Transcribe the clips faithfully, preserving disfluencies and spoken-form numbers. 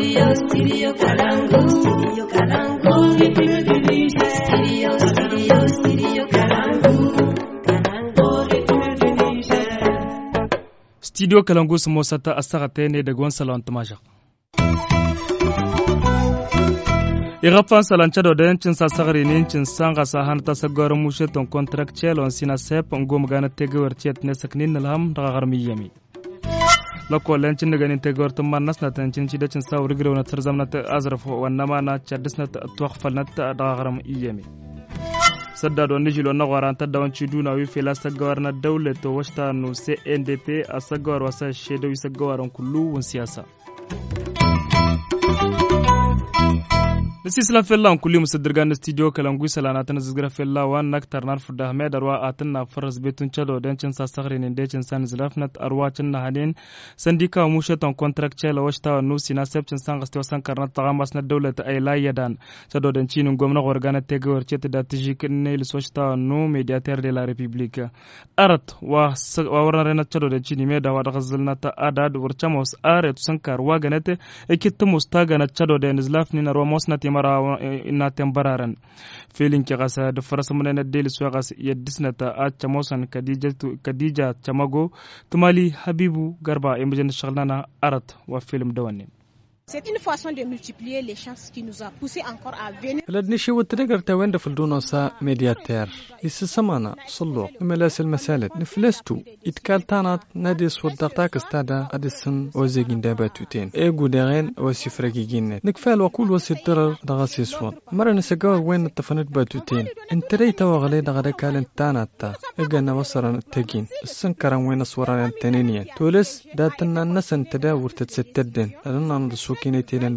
Studio, studio Kalangu. Studio Kalangu. Studio, studio, studio Kalangu. Studio Kalangu su mosata asagate ne daga wani salon tumasha. Irafan salancha da yancin sasagari ne yancin sanga sahan ta sagawar mushe ton contractual on sina sep ngom gana tegawar tiet ne saknin nalham daga garmi yami. Lako lancin daga nin tegawar tun man nasna tancin ci dacin sa wuri na tarzam na ta azraf wannan ma na chadis na tuwakfal na ta daga garmi yami. Sadda don nijilo na gwarantar da wanci duna wi fela sagawar na daule to washta no C N D P a sagawar wasa shedawi sagawaran kullu wun siyasa. Nisi sila fella an kulli musaddirga na studio Kalangu salana ta nazgira fella wan naktar nar fuda Ahmed arwa atan na faras betun chado den cin sa sagri ne de cin san zlafnat arwa cin na hanin sandika mushe ton contract chela washta no sina sepcin san gasto san karnat tagamas na dawlata ay la yadan chado den cin gomna gorgana tegor chet da tijik ne lis washta no mediateur de la republique arat wa wa warna rena chado den cin me da wa gazalna ta adad warchamos aret sankar wa ganate ekit mustaga na chado den zlafni na romos na mara ina tembararan filin ki gasa da farasa mun na deli suwa gas yadisnata a chamosan kadija kadija chamago tumali habibu garba imajin shaglana arat wa film dawani. C'est une façon de multiplier les chances qui nous a poussé encore à venir. لدني شيء وتريجر توين فلدونا سا ميدياتير السمانة صلوا ملاس المسالة نفلستو إتكالتانات ناديس ودقتاك استادا أديسن وزيجين داباتوتين إيجو داغين وسيفرقيجين نكفال وكل وسيدرر دغاسي سوان مرة نسجار وين التفنت باتوتين انتري توغلي دغدا كالن تاناتا إجانا وصران التاجين السنكران وين صوران التنينيين تولس داتنا نسن تداور تتستدن لأننا ندسو Et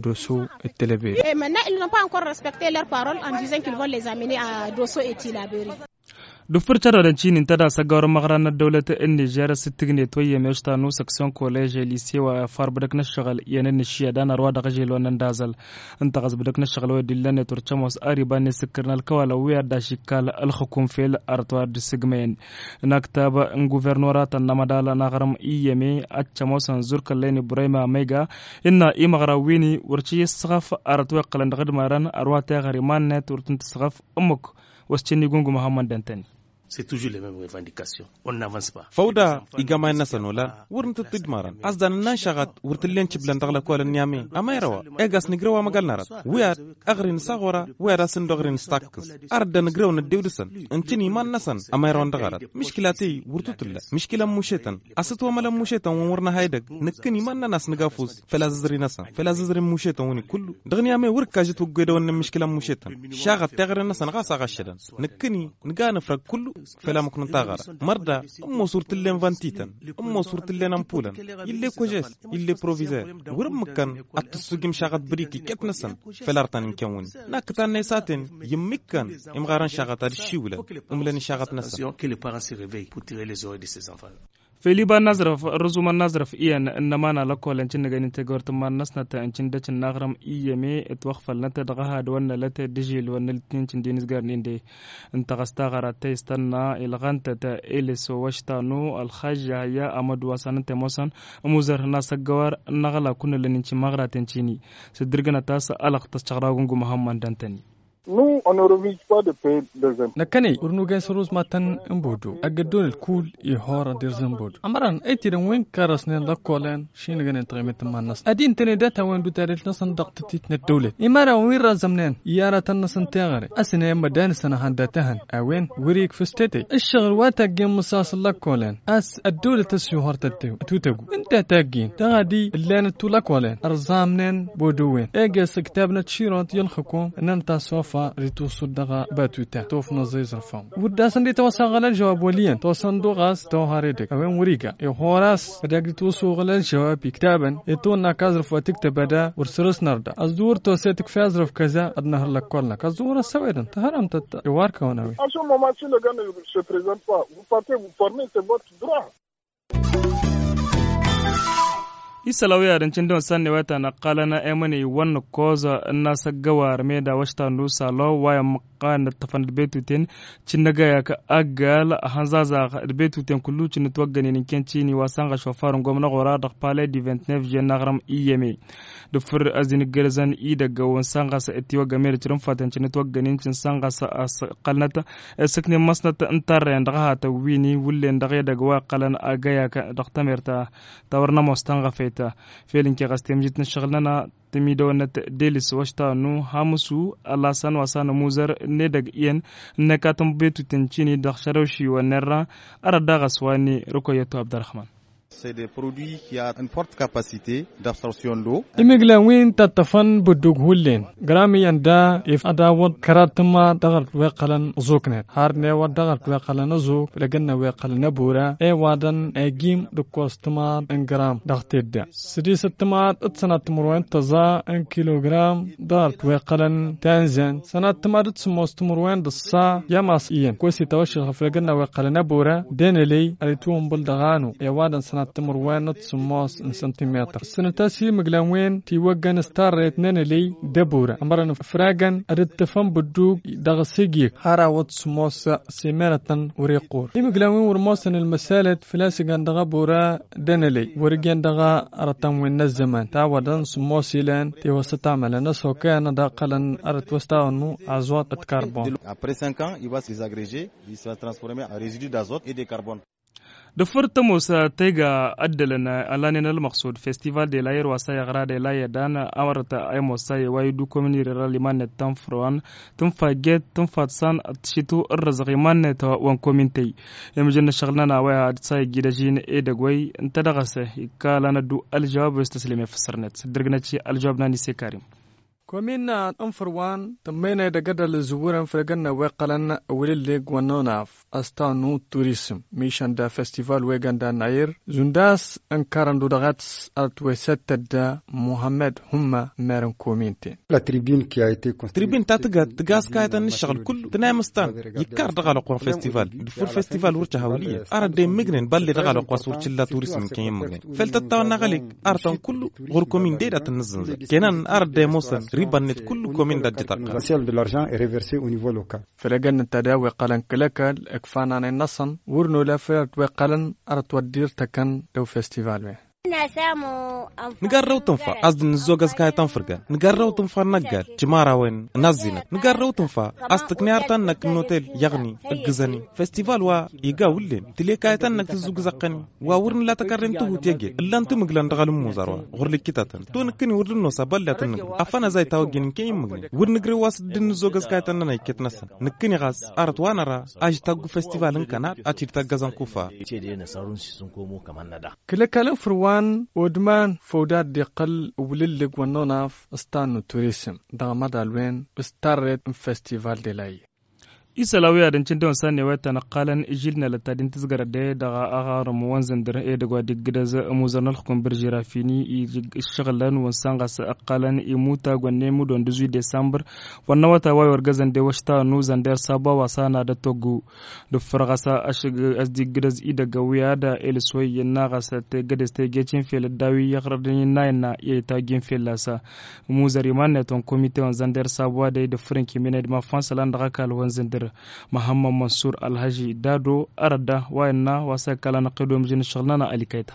maintenant, ils n'ont pas encore respecté leurs paroles en disant qu'ils vont les amener à Dosso et Tilaberi. Dufur chararan cinin tada sagawar magaranar dawlata in Nijar sittigne toye meshta no section college lycée wa farbadak na shagal yanan nishiya dana ruwa da gajelo nan dazal anta gazbadak na shagal wa dillan turchamos ariba ne sikirnal kawala wiya da shikal al hukum fil artoir de segmen naktaba gouvernora tan namadala nagaram iyeme achamos zurkal leni burayma mega inna imagara wini warchi sagaf artoir qalan gadmaran arwa ta gariman net urtun sagaf umuk wascini gungu muhammad dantani. C'est toujours les mêmes revendications. On n'avance pas. فودا إجماع النسنولا ورنت تدمرن. أصدق نشغت ورتلين تبلن تغلى كل النيامي. أما يروى. إجاس نجروا ما قالنا رد. ويا أغرين صغورا ويا راسن دغرين ستاكس. أرد نجروا نديودسن. أنتني ما نسن. أما يروى دغرد. مشكلتي ورتطلع. مشكلة مشيتن. أستوى ملا مشيتن وورنا هيدك. نكني ما ناس نجافوز. فلا ززري نسن. فلا ززري مشيتن وني كله. دغنيامي وركاجت وجدا ون مشكلة مشيتن. شغت تغرين نسن غاس غشدن. نكني نجانا فرق كله. فلا مكن تغار مردا أم صورة اللين فانتيتن أم صورة اللين أمبولن يلي كوجس يلي بروفيزر ورم مكان أتسوقي مشاغت بريكي كتنسن فلا رتان كون ناكتان نيساتن يمكن إمغارن شاغت الشيولة أملن شاغت نسن Feliba Nazraf Ruzuma Nazraf iyan innamana lako lancin daga nin tegort man nasnata ancin dacin nagram iyeme et waqfal nata daga da wannan lata digil wannan litin dinis garninde inta gastagara taystanna ilghanta ta eliso washtanu alkhajja ya amad wasan tamosan muzar nasagawar nagala kunna laninci magratin cini sidirgana tasa alaq taschagragungu muhammad dantani. Nous, on ne refuse pas de payer des impôts. Nakani, urnugan suruz matan imbodu. Agadon cool i hora der zimbodu. Amaran, etiren wen karasnen la kolen, shingan entremet manas. Adin tene data wen du tarif nasan daqtitit net dawlet. Imara wen razamnen, yara tan nasan tagare. Asina yamma dan sana handatahan. Awen, wirik fustete. الشغل واتاقين مصاص الله كولين. أس الدولة تسيوهر تتو. توتاقو. انت تاقين. تغادي اللان التولا كولين. أرزامنين بودوين. ايجاس كتابنا تشيرات يلخكم. ان انت صوفا ريتو صدقا باتوتا. توف نزيز رفهم. وداسن دي توسا غلال جواب وليان. توسن دو غاز تو هاريدك. اوين وريقا. يو هوراس. بداك توسو غلال جواب كتابا. يتون ناكازرف واتكتب بدا ورسرس نردا. أزدور توسيتك في أزرف كذا أدنهر لك كولنا. كازدور السويدن. تهرم تتا. يواركا وناوي. Si le gars ne se présente pas, vous partez vous former, c'est votre droit. isalawiya dan cin don sanne wata na qala na emani wan koza na sagawar me da washta nu salo waya maqan tafan betu ten cinnaga ya ka agal hanzaza betu ten kullu cin twaggani nin kenci ni wasanga shofarun gomna gora da pale di vingt-neuf jenagram iyeme da fur azin gelzan i daga wan sanga sa etiwa gamer cirin fatan cin twaggani cin sanga sa qalnata sakne masnata antar ndaga hata wini wulle ndaga daga wa qalan agaya ka daqtamerta tawarna mostanga fet فعلن كي قستم جتنا شغلنا تميدو نت ديلس وشتا نو هامسو الله سان وسان موزر ندق ين نكاتم بيتو تنشيني دخشروشي ونرا أردا غسواني ركويتو عبد الرحمن. C'est des produits qui ont une forte capacité d'absorption d'eau. Imigla win tatafan budug hullin. Grami yanda if adawad karatma dagal weqalan zuknet. Harne wad dagal weqalan zuk laganna weqalan bura e wadan e gim de kostma en gram dagtidda. Sidi satma atsanat murwan taza en kilogram dagal weqalan tanzan. Sanat tamadat smost murwan dassa yamas iyan. Kwesi tawashi laganna weqalan bura deneli alitum buldaganu e wadan sanat تمر وين تسموس سنتيمتر سنتاسي مغلاوين تي وغان ستاريت ننلي دبورا امرن فراغان ادتفن بدوق دغسيجي هارا وتسموس سيمرتن وريقور اي مغلاوين ورموسن المسالت فلاسغان دغبورا دنلي ورغان دغا ارتم وين الزمان تا ودن سموسيلان تي وستعمل نسو كان دقلن ارت وستاونو ازوت كربون après cinq ans il va se désagréger il se va transformer en résidu d'azote et de carbone. دفرت موسى تيجا أدلنا ألاننا المقصود فيستيفال دي لاير وسايا غرا دي لاير دانا أمرتا أي موسى وايدو كوميني راليمان تنفروان تنفا جيت تنفا تسان تشيتو الرزغيمان تا وان كومينتي يمجن شغلنا وايا تساي جيداجين إيداغوي انتدغسه كالانا دو الجواب ويستسلمي في السرنت درغناتشي الجواب ناني سي كريم كومينا انفروان تمينا دقدر لزورا فرقنا وقلنا ولليق ونوناف استانو توريسم ميشان دا فستيفال ويغان دا ناير زنداس انكارن دودغات ارتويسات دا محمد هما مارن كومينتي لا تريبين كي ايتي تريبين تاتغا تغاس كايتا نشغل كل تنامستان يكار دغالو قوان فستيفال دفور فستيفال ورچا هوليه ارا دي ميغنين بالي دغالو قواس ورچلا توريسم كي مغنين فلتتاونا غاليك ارتان كل غور كومين دي دا تنزنز كينان ارا دي موسن ريبانت كل كومين دا جتاقا de l'argent est reversé au niveau local. فلقن التداوي قلن كلكل اكفان عن النصن ورنو لفرت وقلن ارت ودير تكن دو فستيفال نقرروا تنفع أصد الزوجة كاي تنفرقا نقرروا تنفع نقال جمارة وين نزينة نقرروا تنفع أصدق نيارتان نك نوتيل يغني الجزاني فستيفال وا يقاولين تلي كاي تنك تزوج زقني وورن لا تكرن تو تيجي إلا أنت مقلن رغل موزاروا غرلي كتاتن تو نكني ورن نو سبال لا تنك أفنا زي تاوجين كي مغني ورنقري واسد الزوجة كاي تننا يكت نسن نكني غاز أرت وانا را أج تاجو فستيفال إنكانات أشير تاجزان كوفا كلكل فروان ودمان فودات دي قل وللق ونوناف استانو توريسم دغمد الوين استارت فستيفال دي لاي isalawiya dan cin don sanne wata na qalan ijilna la tadin tisgara de daga agar mu wanzan dir e daga digda za muzanal hukum birjira fini i shagalan wan sanga sa qalan i muta gonne mu don dix-huit décembre wannan wata wayar gazan de washta nu zandar saba wasana da togu da fargasa ashig asdigda i daga wiya da elsoy yana gasa te gades te gecin fel dawi ya qardin nayna e ta gin felasa muzari man ton comité wan zandar saba de de franki mened ma fansalan daga kal wan zandar محمد منصور الحاجي دادو أردا وإننا وسكلا نقدم جن شغلنا أليكيتا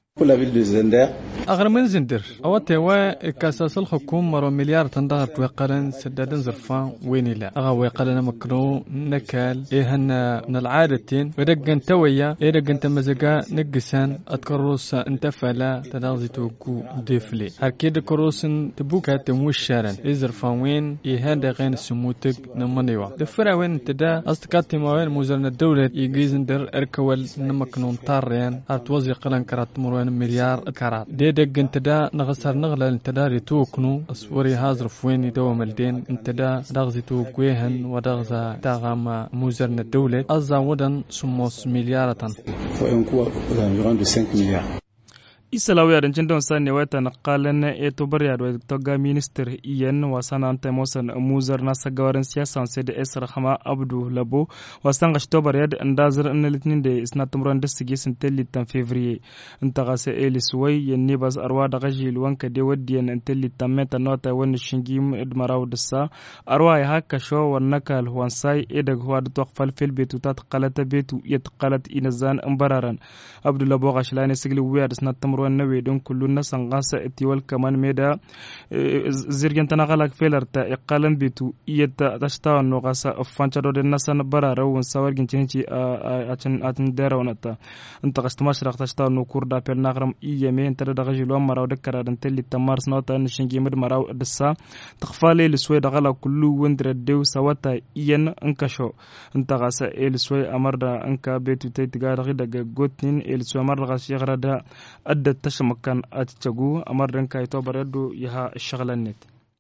أغرب من زندر أو توا كاساس الحكومة مرو مليار تندار توقلن سدادن زرفان وين لا أغا ويقلن مكرو نكال إيهن من العادتين ودقن تويا إيدقن تمزقا نقسان أتكروس انتفلا تنازي توقو ديفلي هركيد كروسن تبوكا تموشارن إزرفان وين إيهن دغين سموتك نمانيوا دفرا وين تدا أصدقات تماوين موزرنا الدولة إيجيزن در إركوال نمكنون طاريان أرتوزي قلن كرات مرو مليار كارات دي دق انتدا نغسر نغلا انتدا ريتوكنو اسوري هازر فويني دو ملدين انتدا دغزي توكويهن ودغزا داغاما موزرنا الدولة أزا ودن سموس مليارة faut un coût d'environ de cinq milliards. isalawi adancin don sa ne wata naqalan e to bariya do to ga minister iyan wasana anta mosan muzar na sagawarin siyasa sai da esra khama abdu labo wasan gash to bariya da andazar an litnin da isna tumran da sige sin telli tan fevrier inta ga sai elis way yanni bas arwa da gaji wanka de wadiyan an telli tan meta nota wani shingi idmaraw da sa arwa ya haka sho wannakal wansai e daga wa da taqfal fil betu ta qalata betu yatqalat inazan ambararan abdu labo gashlane sigli wiya da isna ruwan nawe don kullun na sangasa etiwal kaman meda zirgen tana galak felarta iqalan bitu iyata tashtawan no gasa fanchado den nasan barara won sawar gincinci a can atin darawata anta qastama shraq tashtawan no kurda pel nagram iyeme entada daga jilo maraw de karadan telli tamar snota nishingi mid maraw dassa taqfale lisway daga kullu wondra dew sawata iyan ankasho anta gasa el soy amarda anka betu taytiga daga gotnin el soy amarda gasa yagrada adda tashmakan atchagu amardan kay to barado yaha shaglanet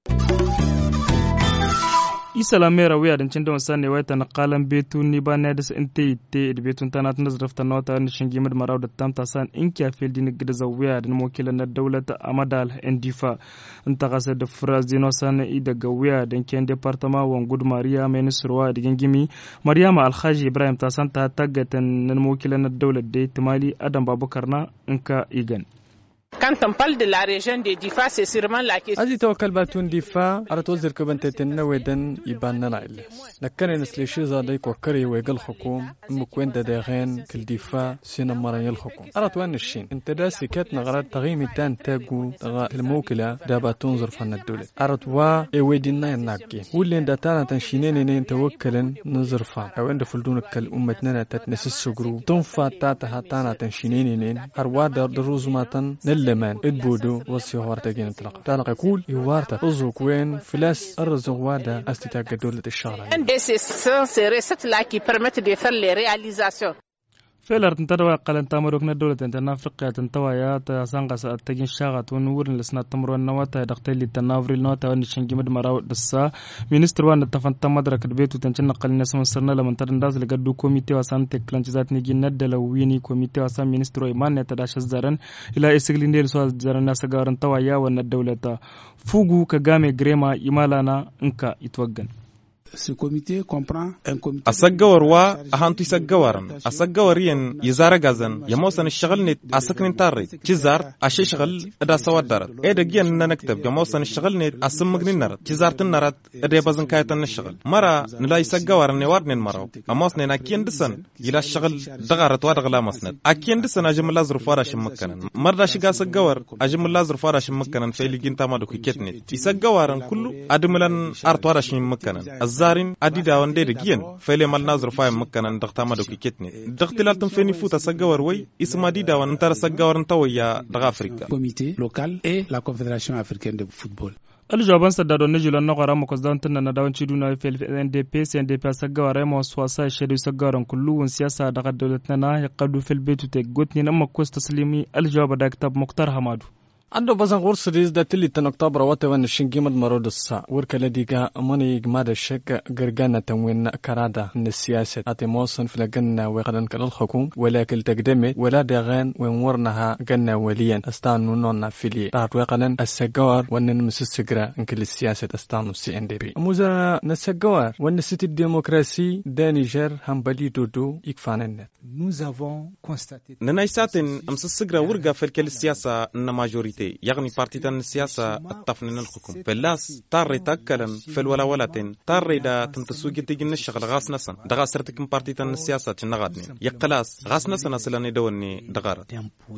isalamera wiya dan cin da wasan ne wayta na qalan betu ni ba ne da inte te da betun tana tun zarfta nota ne shingi mad maraw da tamta san in kya fel din gida zawiya da mokilan na dawlata amadal endifa inta gasa da frazino san i daga wiya dan ken departament wan gud maria menisruwa da gingimi maryama alhaji ibrahim ta san ta tagatan nan mokilan na dawlat da timali adam babukar na inka igan. Quand on parle de la région de Difa, c'est sûrement la question. أجي توكل باتون ديفا على توزر كبنت تنودن يبان نلعل لكن نسل شيء زادي كوكري ويقل حكوم مكوين دداغين كل ديفا سينا مرة الحكوم على توان الشين انت داسي كات نغرات تغيمي تان تاقو تغا الموكلة دابا تنظر فن الدولة على توا ايويدنا يناكي واللي داتانا تنشينين نين توكلن نظر فان او عند فلدونك كالأمتنا تتنسس سجرو تنفا تاتها تانا تنشينين نين اروا دروز ماتن لمن ادبودو وصيهور تاجين انطلاق تعلق يقول يوارتا رزق وين فلاس الرزق وادا استتاق دولة الشغلة Un de ces ces recettes-là qui permettent de faire les réalisations. فيلر تنتدوا قلن تامركنا دولة تنتنا أفريقيا تنتوا يا تسانقس التجين شاغت ونورن لسنا تمر النواتا دقتلي التنافر النواتا ونشنجي مد مراو دسا مينستر وان تفنت مدرك البيت وتنشن قلن ناس مصرنا لمن ترنداز لقدو كوميتي وسان تكلانجزات نيجي ند لويني كوميتي وسان مينستر إيمان نتداش الزرن إلى إسقلين ديل سواز زرن ناس قارن توا يا ون الدولة فوجو كجامي غريما إمالانا إنكا يتوجن. Ce comité comprend un comité أسجور وا أهانتي سجورن أسجورين يزار جازن يموسن الشغل نت أسكن تاري تزار أشي شغل إذا سوى دارت إذا جينا نكتب يموسن الشغل نت أسمع نرد تزار تنرد إذا بزن كايتن الشغل مرة نلاقي سجورن نوارن المرة أموسن أكين دسن يلا الشغل دغارت وادغلا مسند أكين دسن أجمل لازر فارش مكانن مرة شجع سجور أجمل لازر فارش مكانن فيلي جنتا ما دوكي كتني يسجورن كله أدملن أرت وارش مكانن زارين أديدا وندير جين فيلي مال نازر فاهم مكان دقتا ما دوكي كتني دقتلالتم فيني فوتا سجور وي اسم أديدا وانتر سجور نتويا دغ أفريقيا comité local et la Confédération africaine de football. الجوابان سدادو نجيل النقرة مقصدان تننا داون تشيدونا في ال إن دي بي سي إن دي بي سجارة ما سواسا يشدو سجارة كلو سياسة دغ دولتنا يقدو في البيت وتجوتني نما كوست تسليمي الجواب دا كتاب مختار حمادو عنده بزن غرس ريز ده تلي تنكتابر واتوان الشنجي مد مرود السا ورك لديكا ماني جماد الشك جرجانا تموين كرادا من السياسة أتموصن في الجنة وقدن كل الحكوم ولكن تقدمت ولا دغان ومورنها جنة وليا استانو نونا فيلي بعد وقدن السجار وان مسسجرا ان كل السياسة استانو سي ان دي بي موزا نسجار وان سيتي الديمقراطي دانيجر هم بلي دودو يكفانن Nous avons constaté ننايساتن أمسسجرا ورقة في الكل السياسة نماجوريتي يعني بارتيتان السياسة الطفنين الحكم فلاس تاري تاكلن في الولا ولاتين تاري دا تنتسوجي تيجي الشغل غاس نسن دغا سرتكم بارتيتان السياسة تنغادني يقلاس غاس نسن أصلاني دوني دغارت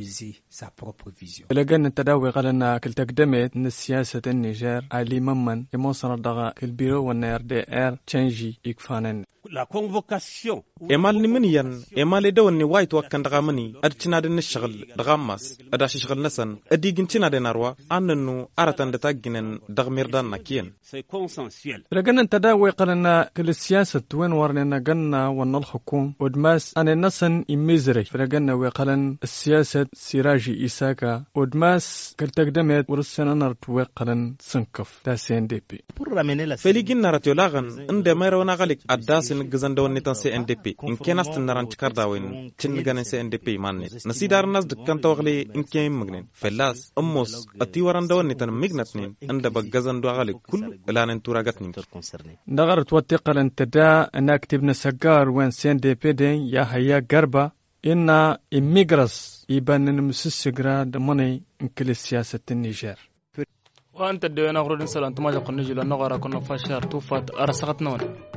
لجن التداوي قالنا كل تقدمت ان السياسة النيجر علي ممن يموصل الدغا كل بيرو والنير دي ار تشنجي يكفانن La convocation. إمال نمنيان إمال دوني وايت وكان دغامني أرتنا دين الشغل دغامس أداش شغل نسن أدي جنتنا دين أروى أننو أرتن دتاجنن دغمير دان نكين. C'est consensuel. لجن التداوي قالنا كل السياسة وين ورنا جنا ون الحكوم ودماس أنا نسن إميزري لجن وقالن السياسة سراجي إساكا ودماس كل تقدمت ورسنا نرت وقالن سنكف تاسين دي بي. فليجن نرتيو لاغن عند ما يرونا غلق أداس sin gazan da wani tan C N D P in kenas tin naran cikar da wani cin ganin C N D P manne nasidar nas dukkan tawagli in ken magnin felas ammos ati waran da wani tan mignatnin anda bagazan do gali kul ilanin turagatnin نغرت وثيقة الانتداء أن أكتبنا سجار وين سين دي بيدين يا هيا قربة إن إميغرس يبان نمسسجرا دمني إنكل سياسة النيجر وأنت الدوين أخرج إنسان أنت ما جاكم نجيل النغرة كنا فشار توفت أرسقتنا